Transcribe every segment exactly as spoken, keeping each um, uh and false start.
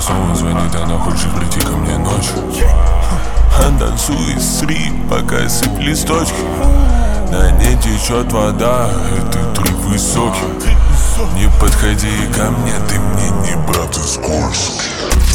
снова звонит, она хочет прийти ко мне ночью. Танцуй, сри, пока сыпь листочки. На ней течет вода, это трип высокий. Не подходи ко мне, ты мне не брат, ты скользкий.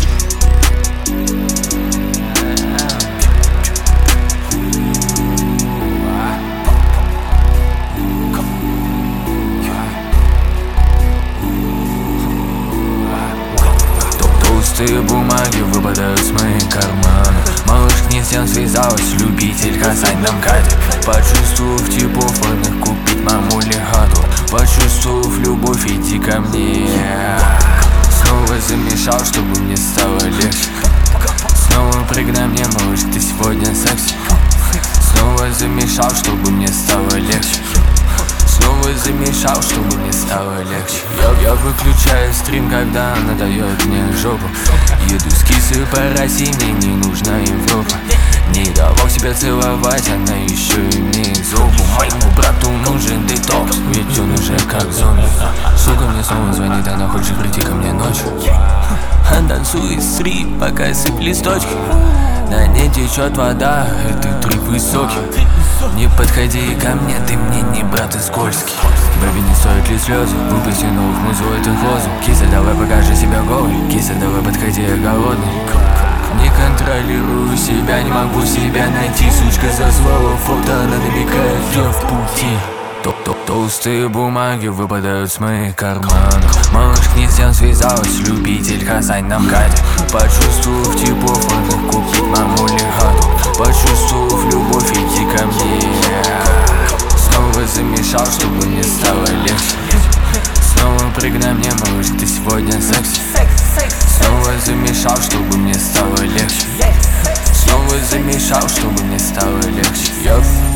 Толстые бумаги выпадают с моих карманов. Малышка не с тем связалась, любителька с нам катит. Почувствовав тепло, впадных купить мамуле хату. Почувствовав любовь, иди ко мне. Снова замешал, чтобы мне стало легче. Снова прыгай мне, малышка, ты сегодня секси. Снова замешал, чтобы мне стало легче. Снова замешал, чтобы мне стало легче. Я, я выключаю стрим, когда она дает мне жопу. Еду с кисой по России, мне не нужна Европа. Не давал себя целовать, она еще имеет злобу. Моему брату нужен детокс, ведь он уже как зомби. Сука мне снова звонит, она хочет прийти ко мне ночью. Танцуй, сри, пока сыпь листочки. На ней течет вода, это трип высокий. Не подходи ко мне, ты мне не брат, ты скользкий. Бэби, не стоит ли слезы, выпусти новых музу, это лозунг. Киса, давай покажи себя голой. Киса, давай подходи, я голодный. Не контролирую себя, не могу себя найти. Сучка зазвала фото, она намекает, я в пути. Толстые бумаги выпадают с моих карманов. Малышка не с тем связалась, любитель хасань нам катит. Почувствовав тепло, фото купить мамуле хату. Почувствовав любовь, иди ко мне. Снова замешал, чтобы мне стало легче. Снова прыгай мне, малышка, ты сегодня секси. Снова замешал, чтобы мне стало легче. Снова замешал, чтобы мне стало легче.